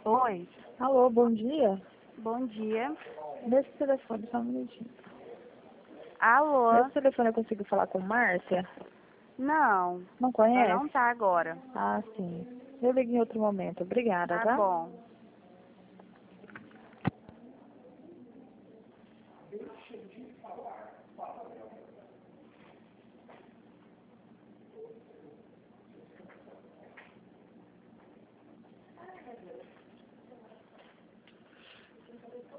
Oi, Alô, bom dia. bom dia. Nesse telefone, só um minutinho. Alô? Nesse telefone eu consigo falar com Márcia? Não, Não ela conhece? não tá agora. Ah, sim. Eu ligo em outro momento. Obrigada, Tá tá? bom.